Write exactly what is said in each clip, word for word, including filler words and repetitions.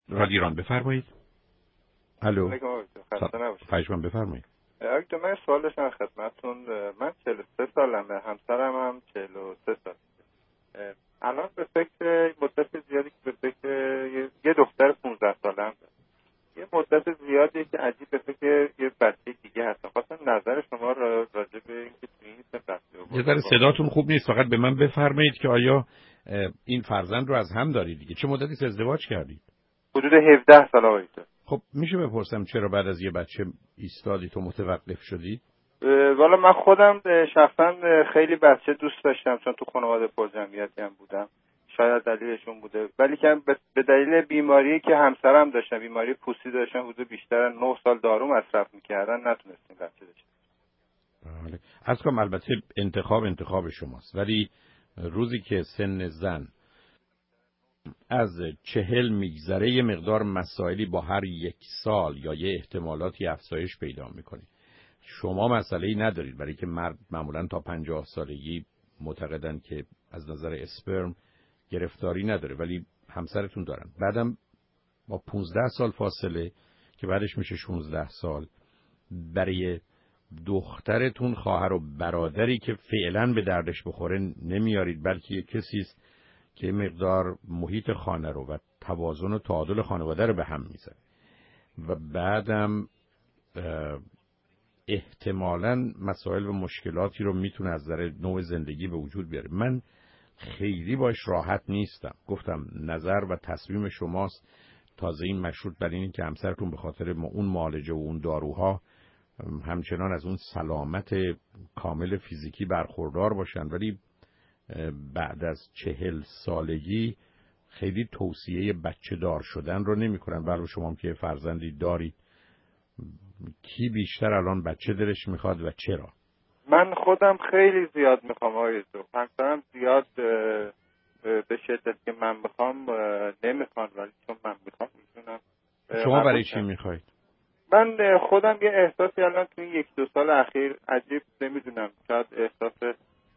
رادیو ایران بفرمایید. الو. خسته نباشید. خواهش بفرمایید. اگه من سوال داشتم خدمتتون. من چهل و سه سالمه، همسرم هم چهل و سه سال. الان به فکر مدت زیادی که به فکر یه دختر پانزده ساله هم یه مدت زیادی که عجیب به فکر یه بچه دیگه هستم. خواستم نظر شما را راجع به اینکه تو این سه بچه یه ذره صداتون خوب نیست، فقط به من بفرمایید که آیا این فرزند رو از هم دارید دیگه؟ چه مدتی ازدواج کردید؟ حدود هفده سال آقای. خب میشه بپرسم چرا بعد از یه بچه ایستادید و متوقف شدید؟ والا من خودم شخصا خیلی بچه دوست داشتم، چون تو خانواده پرجمعیتی هم بودم. شاید دلیلشون بوده، ولی که به دلیل بیماری که همسرم داشتن، بیماری پوستی داشتن، حدود بیشتر نه سال دارو مصرف میکردن، نتونستیم بچه داشتیم. بله. از کنم البته انتخاب انتخاب شماست، ولی روزی که سن زن از چهل میگذره یه مقدار مسائلی با هر یک سال یا یه احتمالاتی افزایش پیدا میکنه. شما مسئله‌ای ندارید، برای که مرد معمولاً تا پنجاه سالگی معتقدن که از نظر اسپرم گرفتاری نداره، ولی همسرتون دارن. بعدم با پانزده سال فاصله که بعدش میشه شانزده سال، برای دخترتون خواهر و برادری که فعلا به دردش بخوره نمیارید، بلکه یه کسی است که مقدار محیط خانه رو و توازن و تعادل خانواده رو به هم میزنه و بعدم احتمالاً مسائل و مشکلاتی رو میتونه از نظر نوع زندگی به وجود بیاره. من خیلی باش راحت نیستم. گفتم نظر و تصمیم شماست. تازه این مشروط بر اینه که همسرتون به خاطر اون معالجه و اون داروها همچنان از اون سلامت کامل فیزیکی برخوردار باشن، ولی بعد از چهل سالگی خیلی توصیه بچه دار شدن رو نمی کنن. برای شما هم که فرزندی دارید، کی بیشتر الان بچه دلش میخواد و چرا؟ من خودم خیلی زیاد میخوام آقای دو. همسرم زیاد به شدت که من میخوام نمیخوان، ولی چون من میخوام میتونم. شما برای چی میخواید؟ من خودم یه احساسی الان توی یک دو سال اخیر عجیب نمیدونم، شاید احساس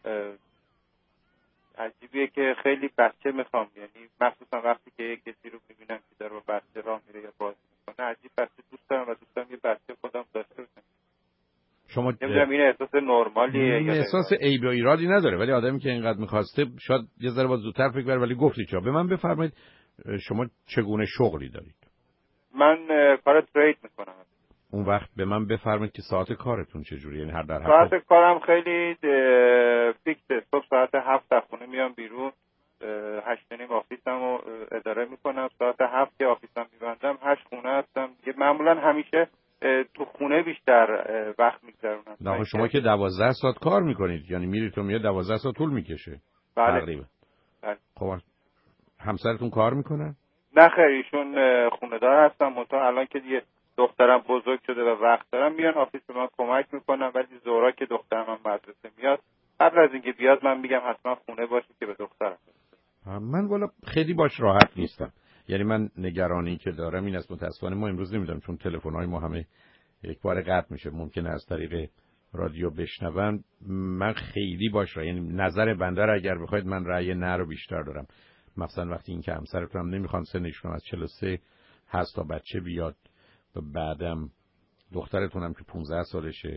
عجیبیه که خیلی بچه میخوام، یعنی مخصوصا وقتی که یک کسی رو میبینم که داره با بچه راه میره یا بازی میکنه، عجیب بچه دوست دارم و دوست دارم یه بچه خودم داشته باشم. شما نمیدونم این احساس نرمالیه یا احساس عیب و ایرادی نداره، ولی آدمی که اینقدر میخواسته شاید یه ذره با زودتر فکر بره. ولی گفتید چرا؟ به من بفرمایید شما چگونه شغلی دارید؟ من کار ترید میکنم. اون وقت به من بفرمایید که ساعت کارتون چجوریه؟ یعنی هر در هفته ساعت کارم خیلی فیکسه. صبح ساعت هفت از خونه میام بیرون، هشت و نیم آفیسم رو اداره میکنم. ساعت هفت که آفیسم میبندم هشت خونه هستم. معمولا همیشه تو خونه بیشتر وقت میگذرونم. نه شما که دوازده ساعت کار میکنید، یعنی میرید تو میاد دوازده ساعت طول میکشه. بله. تقریبا. بله. خب همسرتون کار میکنن؟ نه خیر، ایشون خونه دار هستن. منتها الان که دیگه دخترم بزرگ شده و وقت دارم میان آفیس به من کمک میکنن، ولی ظهرا که دخترم هم مدرسه میاد، قبل از اینکه بیاد من میگم حتما خونه باشی که به دخترم. من والا خیلی باش راحت نیستم. یعنی من نگرانی که دارم این است، متاسفانه ما امروز نمیدونم چون تلفن‌های ما همه یک بار قطع میشه، ممکنه از طریق رادیو بشنون. من خیلی باش را، یعنی نظر بنده را اگر بخواید من رأی نه رو بیشتر دارم، مثلا وقتی این که همسرتون هم نمیخوان سنشون از چهل و سه هست تا بچه بیاد و بعدم دخترتون هم که پانزده سالشه.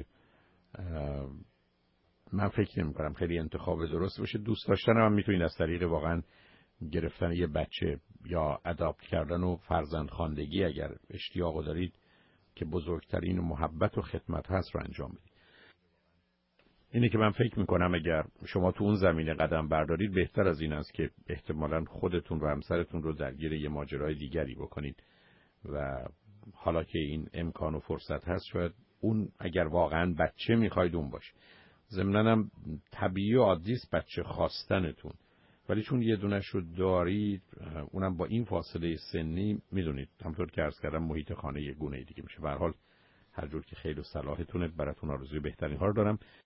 من فکر نمی کنم خیلی انتخاب درست باشه. دوست داشتن هم میتونید از طریق واقعا گرفتن یه بچه یا اداپت کردن و فرزند خواندگی اگر اشتیاق دارید که بزرگترین محبت و خدمت هست رو انجام بدید. اینه که من فکر میکنم اگر شما تو اون زمینه قدم بردارید بهتر از این است که احتمالاً خودتون و همسرتون رو درگیر یه ماجرای دیگری بکنید و حالا که این امکان و فرصت هست شاید اون اگر واقعاً بچه میخواید اون باشه. ضمناً هم طبیعی و عادی است بچه خواستنتون، ولی چون یه دونش رو دارید اونم با این فاصله سنی میدونید همونطور که عرض کردم محیط خانه یه گونه دیگه میشه. به هر حال هر جور که خیر و صلاحتونه براتون آرزوی بهترین ها رو دارم.